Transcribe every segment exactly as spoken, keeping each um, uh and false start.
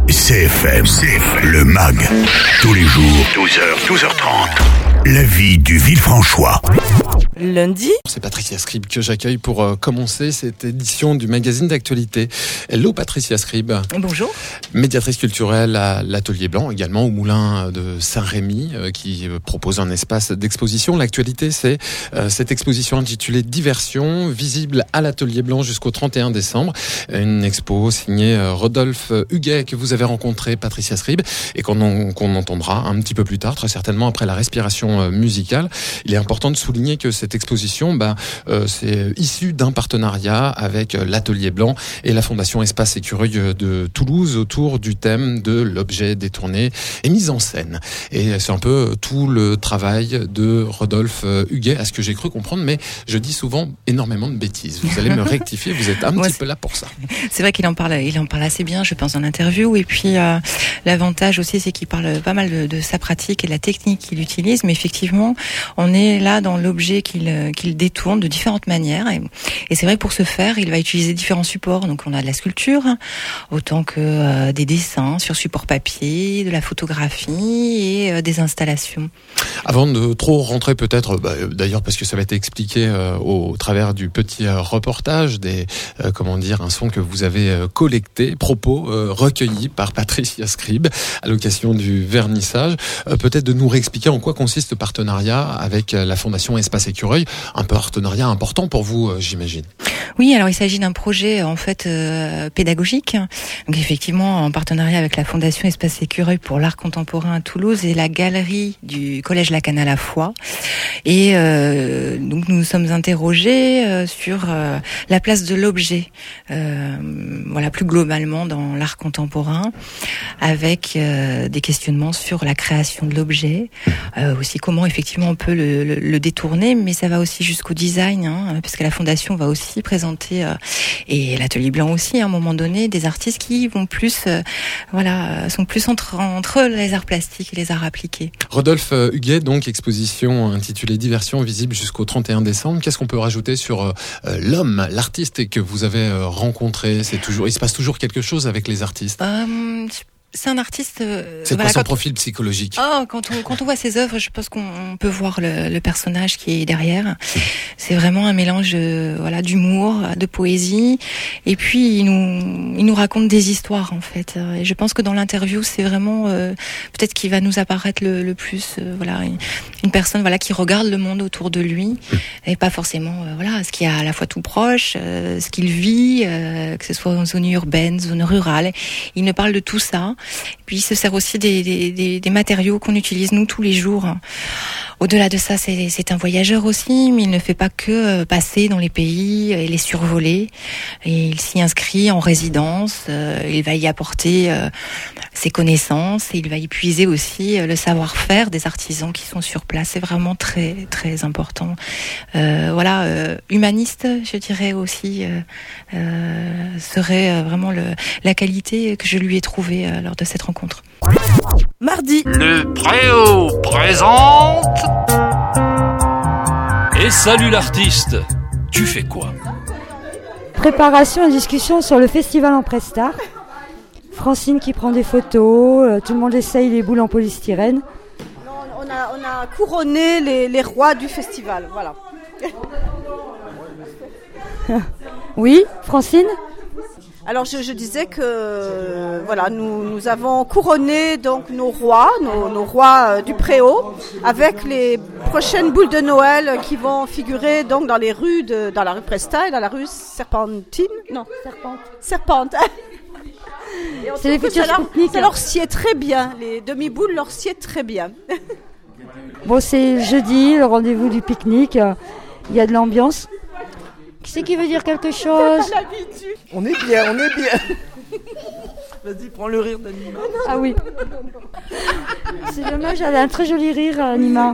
C F M, C F M, le M A G, tous les jours, douze heures, douze heures trente. La vie du Villefranchois. Lundi. C'est Patricia Scribe que j'accueille pour euh, commencer cette édition du magazine d'actualité. Hello Patricia Scribe. Bonjour. Médiatrice culturelle à l'Atelier Blanc, également au Moulin de Saint-Rémy, euh, qui propose un espace d'exposition. L'actualité, c'est euh, cette exposition intitulée Diversion, visible à l'Atelier Blanc jusqu'au trente et un décembre. Une expo signée euh, Rodolphe Huguet, que vous avez rencontré, Patricia Scribe, et qu'on, qu'on entendra un petit peu plus tard, très certainement après la respiration euh, musicale. Il est important de souligner que cette exposition, bah, euh, c'est issu d'un partenariat avec l'Atelier Blanc et la Fondation Espace Écureuil de Toulouse autour du thème de l'objet détourné et mis en scène. Et c'est un peu tout le travail de Rodolphe Huguet, à ce que j'ai cru comprendre, mais je dis souvent énormément de bêtises. Vous allez me rectifier, vous êtes un Moi, petit peu là pour ça. C'est vrai qu'il en parle, il en parle assez bien, je pense, en interview. Et puis euh, l'avantage aussi, c'est qu'il parle pas mal de, de sa pratique et de la technique qu'il utilise. Mais effectivement, on est là dans l'objet qu'il qu'il détourne de différentes manières. Et, et c'est vrai que pour ce faire, il va utiliser différents supports. Donc on a de la sculpture, autant que euh, des dessins sur support papier, de la photographie et euh, des installations. Avant de trop rentrer peut-être, bah, d'ailleurs parce que ça va être expliqué euh, au, au travers du petit euh, reportage, des euh, comment dire, un son que vous avez euh, collecté, propos euh, recueillis par Patricia Scribe à l'occasion du vernissage. Euh, peut-être de nous réexpliquer en quoi consiste ce partenariat avec euh, la Fondation Espace Écureuil. Un partenariat important pour vous, euh, j'imagine. Oui, alors il s'agit d'un projet en fait euh, pédagogique. Donc effectivement, en partenariat avec la Fondation Espace Écureuil pour l'art contemporain à Toulouse et la galerie du Collège Lacan à la Foi. Et euh, donc nous nous sommes interrogés euh, sur euh, la place de l'objet, euh, voilà, plus globalement dans l'art contemporain, avec euh, des questionnements sur la création de l'objet, euh, aussi comment effectivement on peut le, le, le détourner, mais ça va aussi jusqu'au design, hein, parce que la Fondation va aussi présenter, euh, et l'Atelier Blanc aussi, à un moment donné, des artistes qui vont plus, euh, voilà, sont plus entre, entre les arts plastiques et les arts appliqués. Rodolphe Huguet, donc, exposition intitulée Diversion, visible jusqu'au trente et un décembre. Qu'est-ce qu'on peut rajouter sur euh, l'homme, l'artiste que vous avez euh, rencontré? C'est toujours, il se passe toujours quelque chose avec les artistes. Euh, C'est un artiste. Euh, c'est voilà, quoi son quand profil psychologique? Oh, quand on quand on voit ses œuvres, je pense qu'on peut voir le, le personnage qui est derrière. C'est vraiment un mélange, de, voilà, d'humour, de poésie, et puis il nous il nous raconte des histoires en fait. Et je pense que dans l'interview, c'est vraiment euh, peut-être qu'il va nous apparaître le, le plus, euh, voilà, une, une personne voilà qui regarde le monde autour de lui et pas forcément euh, voilà ce qui est à la fois tout proche, euh, ce qu'il vit, euh, que ce soit en zone urbaine, zone rurale. Il ne parle de tout ça. Et puis il se sert aussi des, des, des, des matériaux qu'on utilise nous tous les jours. Au-delà de ça, c'est, c'est un voyageur aussi, mais il ne fait pas que passer dans les pays et les survoler. Et il s'y inscrit en résidence, euh, il va y apporter euh, ses connaissances et il va y puiser aussi le savoir-faire des artisans qui sont sur place. C'est vraiment très très important. Euh, voilà, euh, humaniste, je dirais aussi, euh, euh, serait vraiment le, la qualité que je lui ai trouvée euh, lors de cette rencontre. Mardi. Le Préau présente. Et salut l'artiste. Tu fais quoi? Préparation et discussion sur le festival en Presta. Francine qui prend des photos, euh, tout le monde essaye les boules en polystyrène. On a, on a couronné les, les rois du festival, voilà. Oui, Francine? Alors je, je disais que euh, voilà, nous, nous avons couronné donc nos rois, nos, nos rois euh, du Préau, avec les prochaines boules de Noël qui vont figurer donc dans les rues de, dans la rue Presta et dans la rue Serpentine, non Serpente, Serpente. C'est les futurs Spoutnik. Ça leur sied très bien, les demi-boules leur sied très bien. Bon, c'est jeudi, le rendez-vous du pique-nique. Il y a de l'ambiance. Qui c'est qui veut dire quelque chose? On est bien, on est bien. Vas-y, prends le rire d'Anima. Ah oui. C'est dommage, elle a un très joli rire, Anima.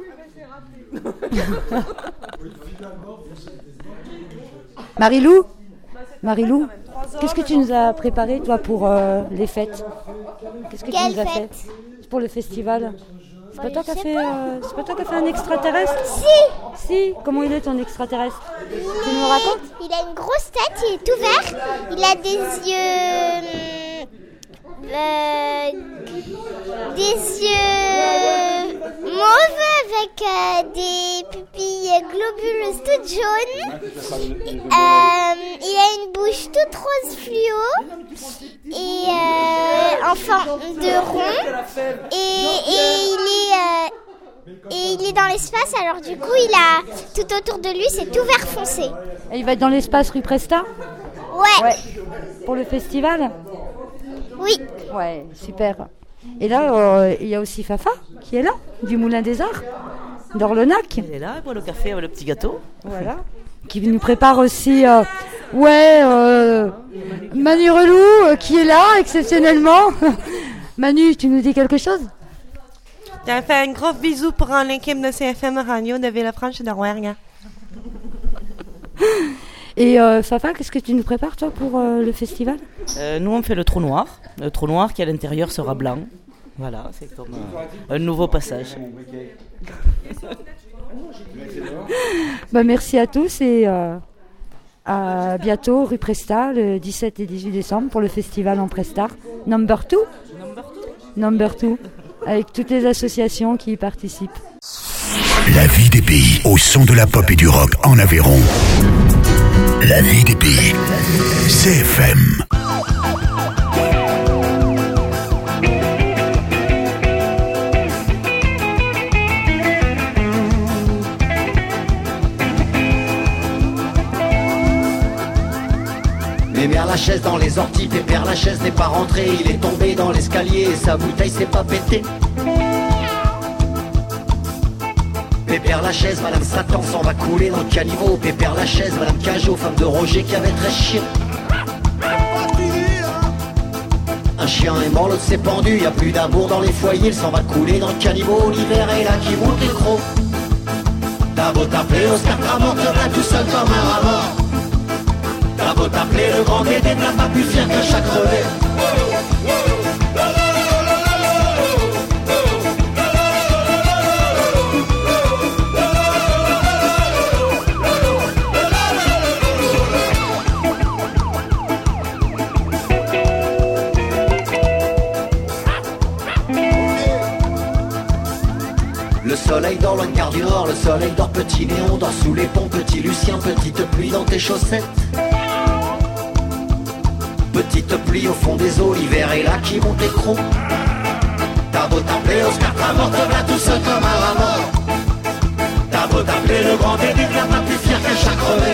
Marilou Marilou, qu'est-ce que tu nous as préparé, toi, pour euh, les fêtes? Qu'est-ce que Quelle tu nous as fête? fait pour le festival? C'est pas toi qui as fait, euh, c'est pas toi qui as fait un extraterrestre? Si. Si. Comment il est ton extraterrestre? Tu nous racontes? Il a une grosse tête, il est tout vert, il a des yeux euh, des yeux mauves avec euh, des pupilles globuleuses toutes jaunes. Euh, il a une bouche toute rose fluo et euh, en forme de rond. Et, et il est... Euh, Et il est dans l'espace, alors du coup, il a tout autour de lui, c'est tout vert foncé. Et il va être dans l'espace rue Presta ? Ouais. Ouais. Pour le festival ? Oui. Ouais, super. Et là, euh, il y a aussi Fafa qui est là, du Moulin des Arts, d'Orlenac. Elle est là, elle boit le café avec le petit gâteau. Voilà. Qui nous prépare aussi, euh, ouais, euh, Manu Relou euh, qui est là exceptionnellement. Manu, tu nous dis quelque chose ? Je fais un gros bisou pour l'équipe de C F M Radio de Villefranche de Rouergue. Et euh, Fafa, qu'est-ce que tu nous prépares toi pour euh, le festival ? euh, Nous on fait le trou noir. Le trou noir qui à l'intérieur sera blanc. Voilà, c'est comme euh, un nouveau passage. Bah, merci à tous et euh, à bientôt rue Presta le dix-sept et dix-huit décembre pour le festival en Presta. Number two Number two avec toutes les associations qui y participent. La vie des pays au son de la pop et du rock en Aveyron. La vie des pays. C F M. Pépère Lachaise dans les orties, Pépère Lachaise n'est pas rentré, il est tombé dans l'escalier et sa bouteille s'est pas pétée. Pépère Lachaise, Madame Satan s'en va couler dans le caniveau. Pépère Lachaise, Madame Cajot, femme de Roger qui avait très chien. Un chien est mort, l'autre s'est pendu, y a plus d'amour dans les foyers, il s'en va couler dans le caniveau. L'hiver est là qui monte les crocs. T'as beau t'appeler Oscar Tramont, te va tout seul comme un rat. T'as beau t'appeler le grand Dédé, t'as pas plus fier qu'un chat crevé. Le soleil dort loin de Gare du Nord, le soleil dort petit néon, dort sous les ponts, petit Lucien, petite pluie dans tes chaussettes. Petite pluie au fond des eaux, l'hiver est là qui monte les crocs. T'as beau t'appeler Oscar Tramont, te voilà tout seul comme un rat mort. T'as beau t'appeler le grand Dédé, t'as pas plus fier qu'un chat crevé.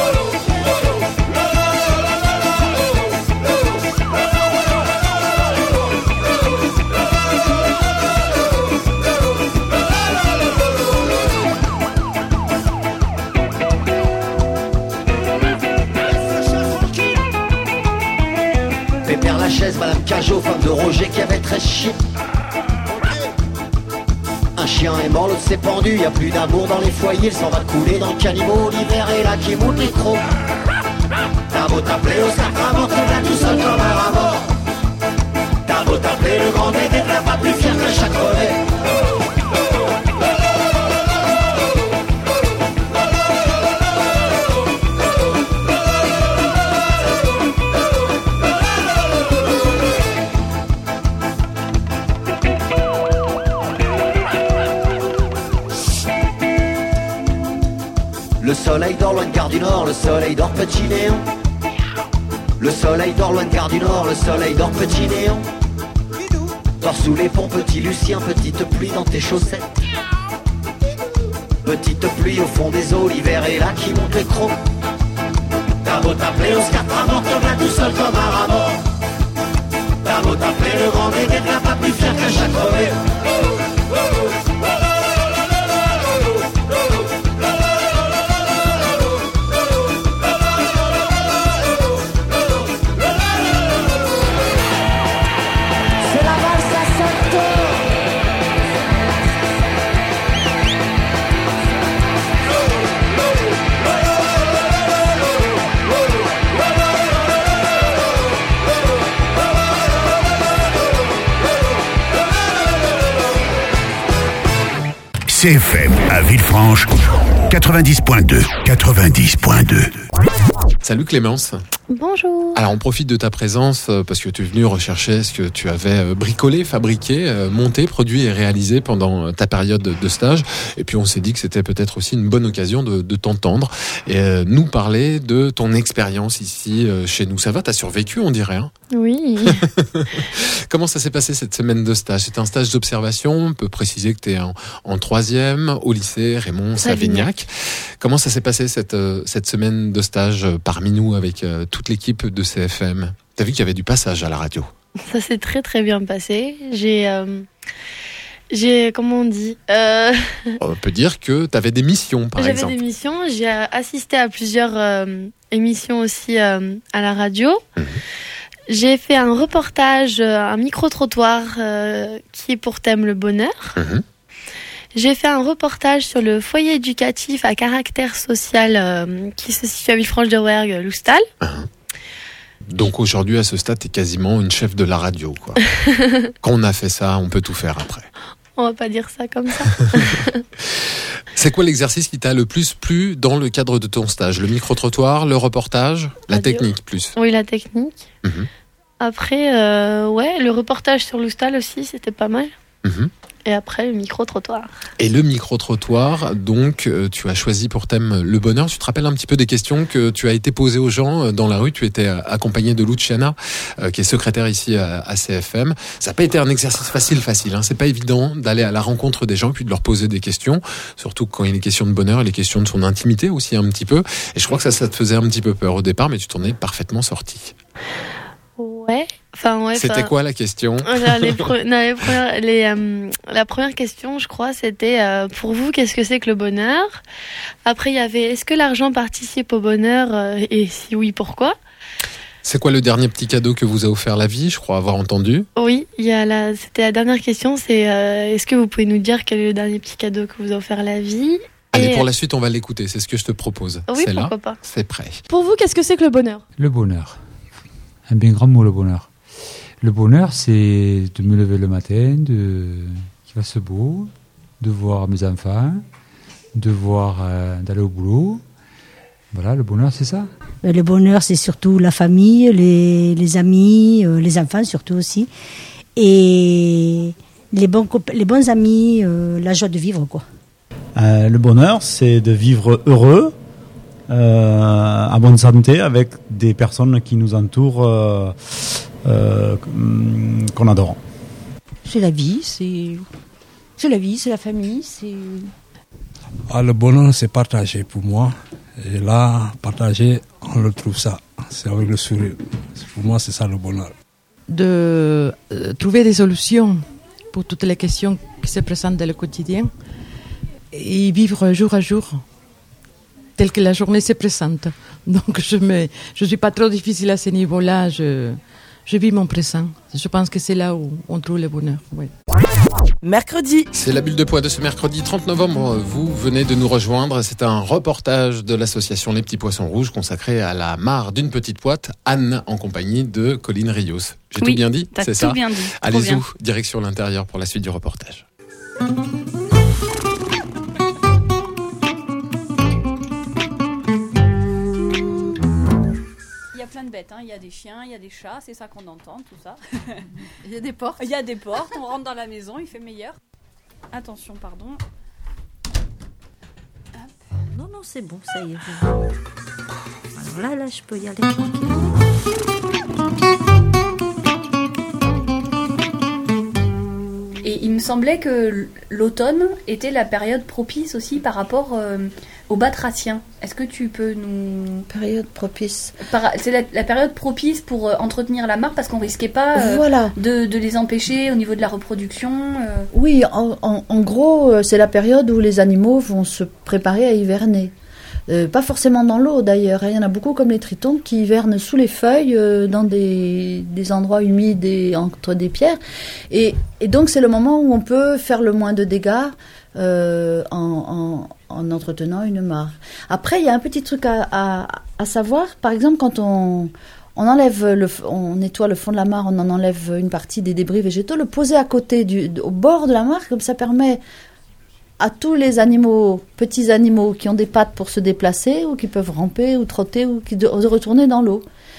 Pépère Lachaise, Madame Cajot, femme de Roger qui avait très chier. Un chien est mort, l'autre s'est pendu, y a plus d'amour dans les foyers, il s'en va couler dans le caniveau. L'hiver est là qui monte les crocs. T'as beau t'appeler Oscar Tramont, t'es là tout seul comme un rat mort. T'as beau t'appeler le grand Dédé, t'as pas plus fier qu'un chat crevé. Le soleil dort loin de Gare du Nord, le soleil dort petit néon. Le soleil dort loin de Gare du Nord, le soleil dort petit néon. Dors sous les ponts, petit Lucien, petite pluie dans tes chaussettes. Petite pluie au fond des eaux, l'hiver est là qui monte les crocs. T'as beau t'appeler Oscar Tramont, te voilà tout seul comme un rat mort. T'as beau t'appeler le grand Dédé, t'as pas plus fier qu'un chat crevé. C F M à Villefranche, quatre-vingt-dix point deux. quatre-vingt-dix point deux. Salut Clémence. Bonjour. Alors on profite de ta présence euh, parce que tu es venu rechercher ce que tu avais euh, bricolé, fabriqué, euh, monté, produit et réalisé pendant euh, ta période de, de stage. Et puis on s'est dit que c'était peut-être aussi une bonne occasion de, de t'entendre et euh, nous parler de ton expérience ici euh, chez nous. Ça va, t'as survécu on dirait hein? Oui. Comment ça s'est passé cette semaine de stage? C'est un stage d'observation, on peut préciser que tu es en, en troisième au lycée Raymond Savignac. Comment ça s'est passé cette, euh, cette semaine de stage euh, parmi nous avec euh, toute l'équipe de C F M? T'as vu qu'il y avait du passage à la radio? Ça s'est très très bien passé. J'ai, euh, j'ai comment on dit euh... On peut dire que t'avais des missions par J'avais exemple. J'avais des missions, j'ai assisté à plusieurs euh, émissions aussi euh, à la radio. Mmh. J'ai fait un reportage, un micro-trottoir euh, qui est pour thème le bonheur. Mmh. J'ai fait un reportage sur le foyer éducatif à caractère social euh, qui se situe à Villefranche-de-Rouergue, Loustal. Mmh. Donc aujourd'hui, à ce stade, t'es quasiment une chef de la radio, quoi. Quand on a fait ça, on peut tout faire après. On va pas dire ça comme ça. C'est quoi l'exercice qui t'a le plus plu dans le cadre de ton stage? Le micro-trottoir, le reportage, la radio. Technique plus? Oui, la technique. Mmh. Après, euh, ouais, le reportage sur Loustal aussi, c'était pas mal. Mmh. Et après, le micro-trottoir. Et le micro-trottoir, donc, euh, tu as choisi pour thème le bonheur. Tu te rappelles un petit peu des questions que tu as été posées aux gens dans la rue? Tu étais accompagné de Luciana, euh, qui est secrétaire ici à, à C F M. Ça n'a pas été un exercice facile, facile. Hein. C'est pas évident d'aller à la rencontre des gens et puis de leur poser des questions. Surtout quand il est question de bonheur, il est question de son intimité aussi un petit peu. Et je crois que ça, ça te faisait un petit peu peur au départ, mais tu t'en es parfaitement sorti. Ouais. Enfin, ouais, c'était quoi la question? les pre- non, les premières, les, euh, La première question, je crois, c'était euh, pour vous, qu'est-ce que c'est que le bonheur? Après, il y avait est-ce que l'argent participe au bonheur euh, et si oui, pourquoi? C'est quoi le dernier petit cadeau que vous a offert la vie? Je crois avoir entendu. Oui, il y a la, c'était la dernière question. C'est euh, est-ce que vous pouvez nous dire quel est le dernier petit cadeau que vous a offert la vie? Allez, pour la suite, on va l'écouter. C'est ce que je te propose. Oui, c'est pourquoi là. Pas. C'est prêt. Pour vous, qu'est-ce que c'est que le bonheur? Le bonheur. Un bien grand mot, le bonheur. Le bonheur, c'est de me lever le matin, de qu'il fasse beau, de voir mes enfants, de voir euh, d'aller au boulot. Voilà, le bonheur, c'est ça. Le bonheur, c'est surtout la famille, les, les amis, euh, les enfants surtout aussi. Et les bons, les bons amis, euh, la joie de vivre, quoi. Euh, le bonheur, c'est de vivre heureux, euh, en bonne santé, avec des personnes qui nous entourent, euh, euh, qu'on adore. C'est la vie, c'est, c'est la vie, c'est la famille, c'est... Ah, le bonheur, c'est partagé pour moi. Et là, partager, on le trouve ça. C'est avec le sourire. Pour moi, c'est ça le bonheur. De euh, trouver des solutions pour toutes les questions qui se présentent dans le quotidien et vivre jour à jour, tel que la journée se présente. Donc, je ne je suis pas trop difficile à ce niveau-là. Je, je vis mon présent. Je pense que c'est là où on trouve le bonheur. Ouais. Mercredi. C'est la bulle de poids de ce mercredi trente novembre. Vous venez de nous rejoindre. C'est un reportage de l'association Les Petits Poissons Rouges consacré à la mare d'une petite poite, Anne, en compagnie de Colline Rios. J'ai oui, tout bien dit? T'as c'est tout ça bien dit. Allez-y, direction l'intérieur pour la suite du reportage. Il y a plein de bêtes, hein. Il y a des chiens, il y a des chats, c'est ça qu'on entend, tout ça. Il y a des portes. Il y a des portes, on rentre dans la maison, il fait meilleur. Attention, pardon. Hop. Non, non, c'est bon, ça y est. Alors là, là, je peux y aller tranquille. Et il me semblait que l'automne était la période propice aussi par rapport euh, aux batraciens. Est-ce que tu peux nous... Période propice. Par... C'est la, la période propice pour euh, entretenir la mare parce qu'on risquait pas euh, voilà. de, de les empêcher au niveau de la reproduction euh... Oui, en, en, en gros, c'est la période où les animaux vont se préparer à hiverner. Euh, pas forcément dans l'eau d'ailleurs, il y en a beaucoup comme les tritons qui hivernent sous les feuilles, euh, dans des, des endroits humides et entre des pierres. Et, et donc c'est le moment où on peut faire le moins de dégâts euh, en, en, en entretenant une mare. Après, il y a un petit truc à, à, à savoir. Par exemple, quand on, on, enlève le, on nettoie le fond de la mare, on en enlève une partie des débris végétaux, le poser à côté, du, au bord de la mare, comme ça permet à tous les animaux, petits animaux qui ont des pattes pour se déplacer ou qui peuvent ramper ou trotter ou qui de, de retourner dans l'eau.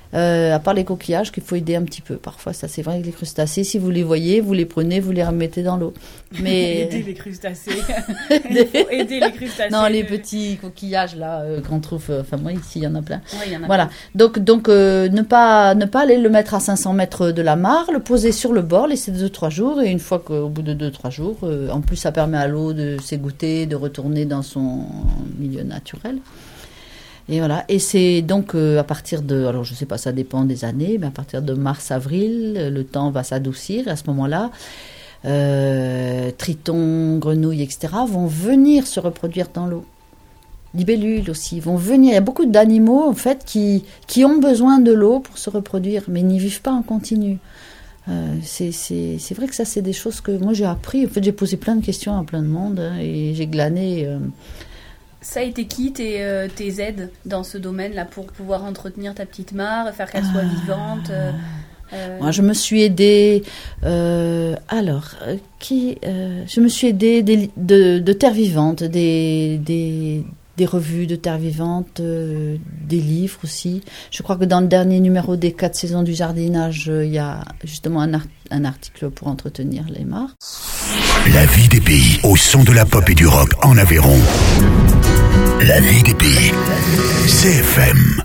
Euh, à part les coquillages qu'il faut aider un petit peu. Parfois, ça c'est vrai avec les crustacés. Si vous les voyez, vous les prenez, vous les remettez dans l'eau. Mais aider les crustacés. Il faut aider les crustacés. Non, les petits coquillages là euh, qu'on trouve. Euh, enfin moi ici, il y en a plein. Ouais, il y en a voilà. plein. Donc donc euh, ne pas ne pas aller le mettre à cinq cents mètres de la mare, le poser sur le bord, laisser deux trois jours et une fois qu'au bout de deux trois jours, euh, en plus ça permet à l'eau de s'égoutter, de retourner dans son milieu naturel. Et voilà, et c'est donc euh, à partir de, alors je sais pas, ça dépend des années, mais à partir de mars-avril, le temps va s'adoucir. Et à ce moment-là, euh, tritons, grenouilles, et cetera vont venir se reproduire dans l'eau. Libellules aussi vont venir. Il y a beaucoup d'animaux en fait qui qui ont besoin de l'eau pour se reproduire, mais ils n'y vivent pas en continu. Euh, c'est, c'est, c'est vrai que ça, c'est des choses que moi j'ai appris. En fait, j'ai posé plein de questions à plein de monde hein, et j'ai glané. Euh, Ça a été qui tes, euh, tes aides dans ce domaine-là pour pouvoir entretenir ta petite mare, faire qu'elle soit vivante euh, euh... Moi, je me suis aidée. Euh, alors, euh, qui euh, Je me suis aidée des, de, de terre vivante, des, des, des revues de terre vivante, euh, des livres aussi. Je crois que dans le dernier numéro des quatre saisons du jardinage, il euh, y a justement un, art, un article pour entretenir les mares. La vie des pays au son de la pop et du rock en Aveyron. La vie des pays. C F M.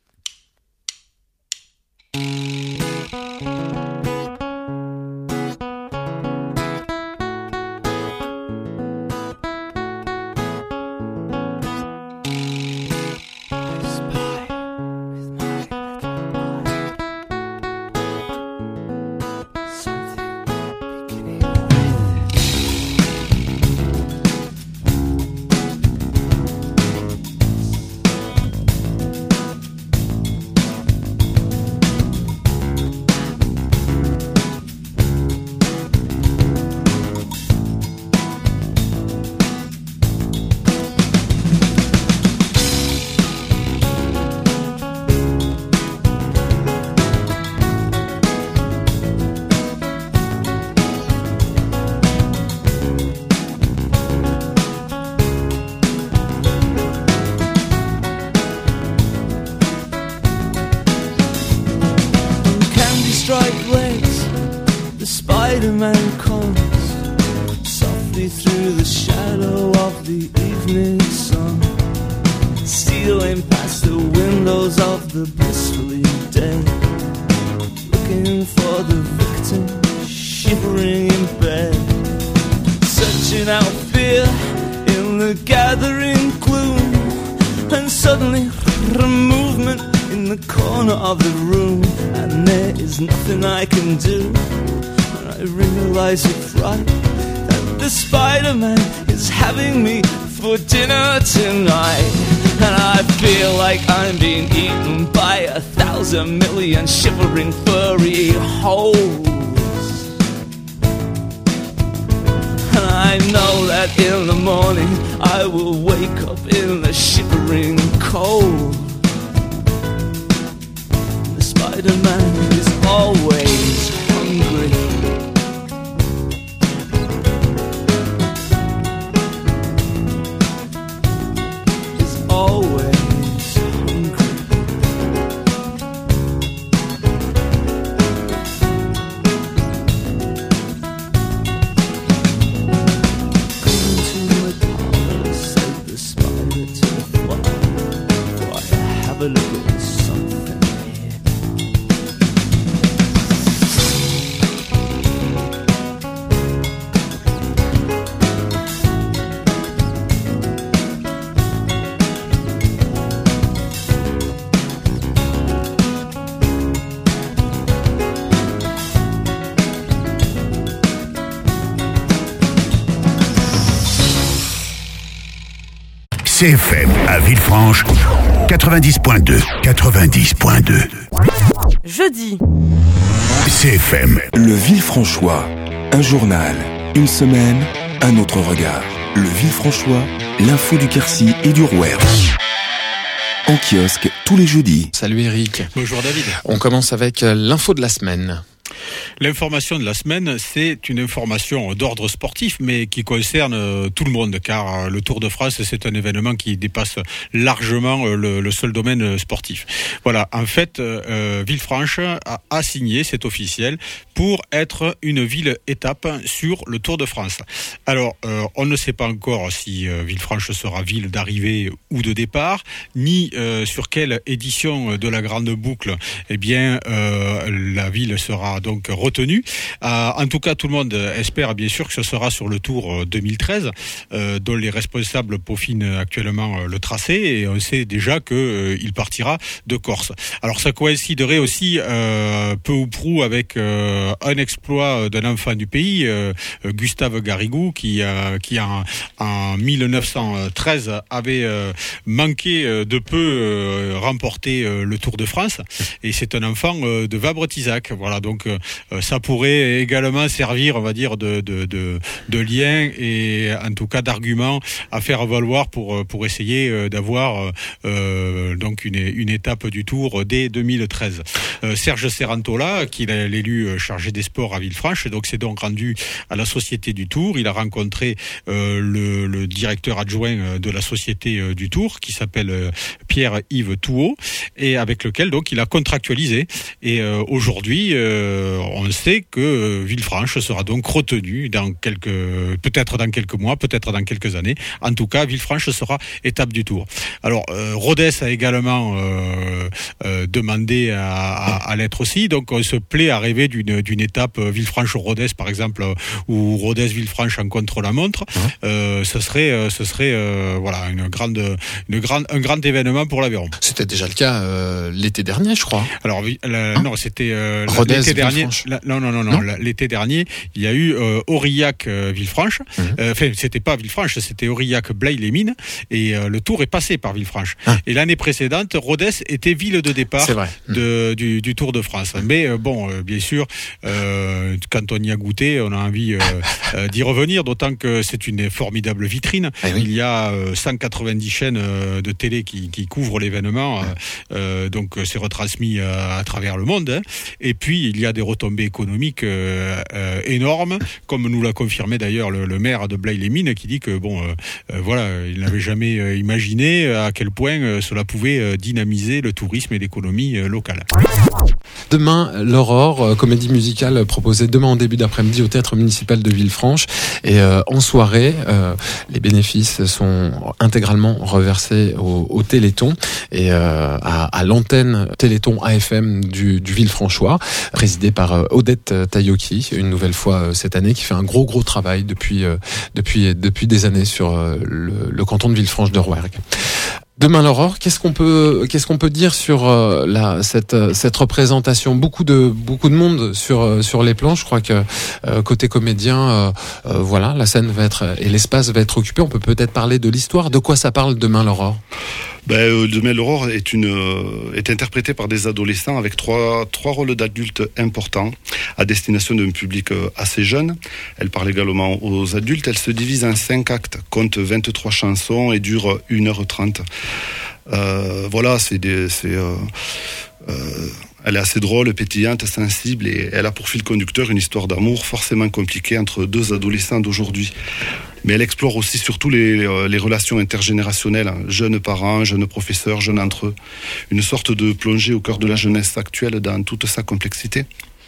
Spider-Man comes softly through the shadow of the evening sun, stealing past the windows of the blissfully dead, looking for the victim shivering in bed, searching out fear in the gathering gloom, and suddenly a movement in the corner of the room, and there is nothing I can do. I realize it's right that the Spider-Man is having me for dinner tonight, and I feel like I'm being eaten by a thousand million shivering furry holes. And I know that in the morning I will wake up in the shivering cold. The Spider-Man is always hungry. Always hungry. Going to my parlor, said the spider to the fly. Why, have a look at something here. C F M à Villefranche, quatre-vingt-dix point deux. quatre-vingt-dix point deux. Jeudi. C F M. Le Villefranchois. Un journal, une semaine, un autre regard. Le Villefranchois, l'info du Quercy et du Rouergue. En kiosque tous les jeudis. Salut Eric. Bonjour David. On commence avec l'info de la semaine. L'information de la semaine, c'est une information d'ordre sportif, mais qui concerne tout le monde, car le Tour de France, c'est un événement qui dépasse largement le, le seul domaine sportif. Voilà, en fait, euh, Villefranche a, a signé, c'est officiel, pour être une ville-étape sur le Tour de France. Alors, euh, on ne sait pas encore si euh, Villefranche sera ville d'arrivée ou de départ, ni euh, sur quelle édition de la Grande Boucle, eh bien, euh, la ville sera donc retenue. Euh, en tout cas, tout le monde espère bien sûr que ce sera sur le Tour deux mille treize, euh, dont les responsables peaufinent actuellement le tracé, et on sait déjà qu'il euh, partira de Corse. Alors, ça coïnciderait aussi euh, peu ou prou avec euh, un exploit d'un enfant du pays, euh, Gustave Garrigou, qui, euh, qui en, en mille neuf cent treize avait euh, manqué de peu euh, remporté euh, le Tour de France, et c'est un enfant euh, de Vabre-Tizac. Voilà, donc euh, ça pourrait également servir, on va dire, de, de, de, de lien et en tout cas d'argument à faire valoir pour, pour essayer d'avoir euh, donc une, une étape du Tour dès deux mille treize. Euh, Serge Serrantola, qui est l'élu chargé des sports à Villefranche, donc s'est donc rendu à la Société du Tour. Il a rencontré euh, le, le directeur adjoint de la Société du Tour, qui s'appelle euh, Pierre-Yves Touot, et avec lequel donc il a contractualisé. Et euh, aujourd'hui, euh, on sait que euh, Villefranche sera donc retenu dans quelques, peut-être dans quelques mois, peut-être dans quelques années. En tout cas, Villefranche sera étape du Tour. Alors, euh, Rodez a également euh, euh, demandé à, à, à l'être aussi. Donc, on se plaît à rêver d'une, d'une étape Villefranche-Rodez, par exemple, où Rodez-Villefranche en contre-la-montre. Mmh. Euh, ce serait, euh, ce serait, euh, voilà, une grande, une grande, un grand événement pour l'Aveyron. C'était déjà le cas euh, l'été dernier, je crois. Alors, la, hein non, c'était euh, Rodez, l'été dernier. La, non, non, non, non, non la, l'été dernier, il y a eu euh, Aurillac-Villefranche. Mmh. Euh, enfin, c'était pas Villefranche, c'était Aurillac-Blaye-les-Mines, et euh, le Tour est passé par Villefranche. Ah. Et l'année précédente, Rodez était ville de départ de, du, du Tour de France. Mais euh, bon, euh, bien sûr, euh, quand on y a goûté, on a envie euh, euh, d'y revenir, d'autant que c'est une formidable vitrine. Ah oui. Il y a euh, cent quatre-vingt-dix chaînes euh, de télé qui, qui couvrent l'événement, euh, euh, donc c'est retransmis euh, à travers le monde. Hein. Et puis, il y a des retombées économiques euh, euh, énormes, comme nous l'a confirmé d'ailleurs le, le maire de Blaye-les-Mines, qui dit que bon, euh, euh, voilà, il n'avait jamais euh, imaginé à quel point euh, cela pouvait euh, dynamiser le tourisme et l'économie euh, locale. Demain, l'Aurore, euh, comédie musicale proposée demain en début d'après-midi au Théâtre municipal de Villefranche. Et euh, en soirée, euh, les bénéfices sont intégralement reversés au, au Téléthon et euh, à, à l'antenne Téléthon A F M du, du Villefranchois, présidée par euh, Odette Tayoki, une nouvelle fois euh, cette année, qui fait un gros gros travail depuis euh, depuis depuis des années sur euh, le, le canton de Villefranche-de-Rouergue. Demain l'Aurore, qu'est-ce qu'on peut qu'est-ce qu'on peut dire sur euh, la cette cette représentation? Beaucoup de beaucoup de monde sur euh, sur les plans. Je crois que euh, côté comédien, euh, euh, voilà, la scène va être et l'espace va être occupé. On peut peut-être parler de l'histoire. De quoi ça parle Demain l'Aurore? Ben, euh, Demain l'Aurore est une euh, est interprétée par des adolescents avec trois trois rôles d'adultes importants à destination d'un public euh, assez jeune. Elle parle également aux adultes. Elle se divise en cinq actes, compte vingt-trois chansons et dure une heure trente. Euh, voilà, c'est des c'est euh, euh, elle est assez drôle, pétillante, sensible, et elle a pour fil conducteur une histoire d'amour forcément compliquée entre deux adolescents d'aujourd'hui. Mais elle explore aussi surtout les, les relations intergénérationnelles, jeunes parents, jeunes professeurs, jeunes entre eux. Une sorte de plongée au cœur de la jeunesse actuelle dans toute sa complexité.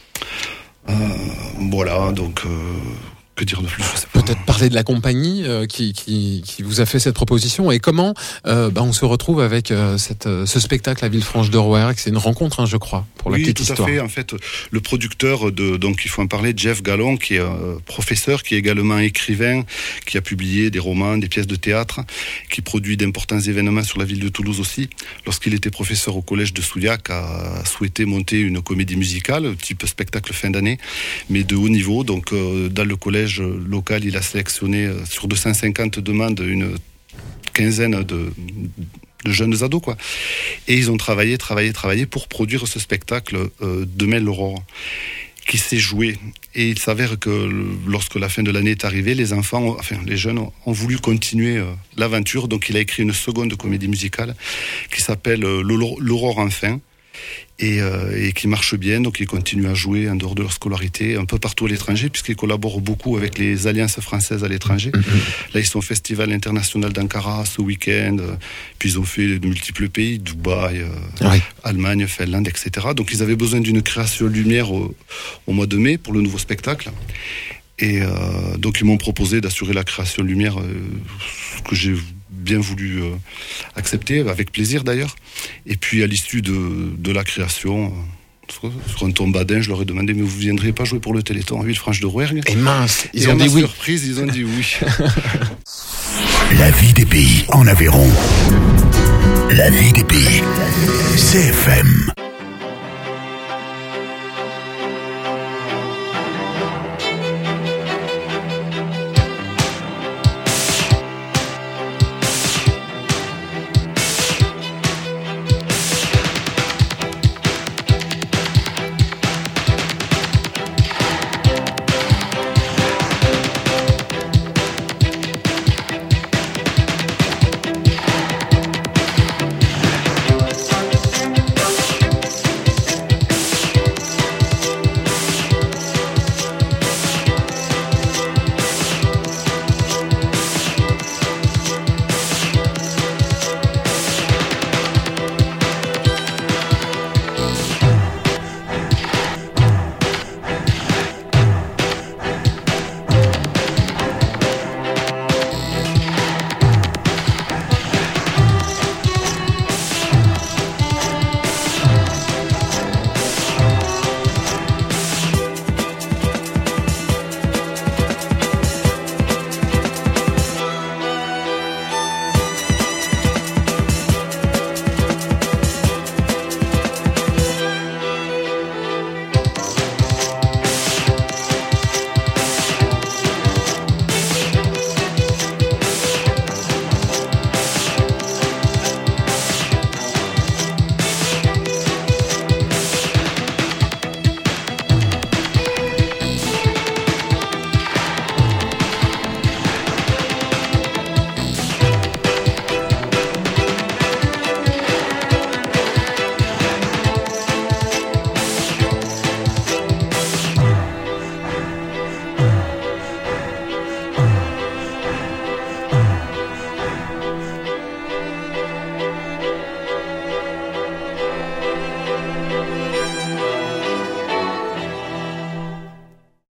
Euh, voilà, donc... Euh Que dire de plus, je sais pas. Peut-être parler de la compagnie euh, qui, qui, qui vous a fait cette proposition et comment euh, bah, on se retrouve avec euh, cette, euh, ce spectacle à Villefranche-de-Rouergue. C'est une rencontre, hein, je crois, pour la oui, petite histoire. Oui, tout à fait. En fait, le producteur de, donc il faut en parler, Jeff Gallon, qui est euh, professeur, qui est également écrivain, qui a publié des romans, des pièces de théâtre, qui produit d'importants événements sur la ville de Toulouse aussi. Lorsqu'il était professeur au collège de Souillac, a souhaité monter une comédie musicale, type spectacle fin d'année, mais de haut niveau. Donc, euh, dans le collège local, il a sélectionné sur deux cent cinquante demandes une quinzaine de, de jeunes ados, quoi. Et ils ont travaillé, travaillé, travaillé pour produire ce spectacle euh, Demain l'Aurore, qui s'est joué. Et il s'avère que lorsque la fin de l'année est arrivée, les enfants, enfin les jeunes, ont voulu continuer euh, l'aventure. Donc il a écrit une seconde comédie musicale qui s'appelle euh, L'Aurore enfin. et, euh, et qui marche bien, donc ils continuent à jouer en dehors de leur scolarité un peu partout à l'étranger, puisqu'ils collaborent beaucoup avec les alliances françaises à l'étranger. Mm-hmm. Là, ils sont au Festival international d'Ankara ce week-end, puis ils ont fait de multiples pays, Dubaï, euh, oui. Allemagne, Finlande, et cetera. Donc ils avaient besoin d'une création lumière au, au mois de mai pour le nouveau spectacle. Et euh, donc ils m'ont proposé d'assurer la création lumière, euh, ce que j'ai bien voulu euh, accepter, avec plaisir d'ailleurs. Et puis à l'issue de, de la création, euh, sur un ton badin, je leur ai demandé, mais vous viendriez pas jouer pour le Téléthon à Villefranche-de-Rouergue? Et mince, ils Et ont dit oui. Surprise, ils ont dit oui. La vie des pays en Aveyron. La vie des pays. C F M.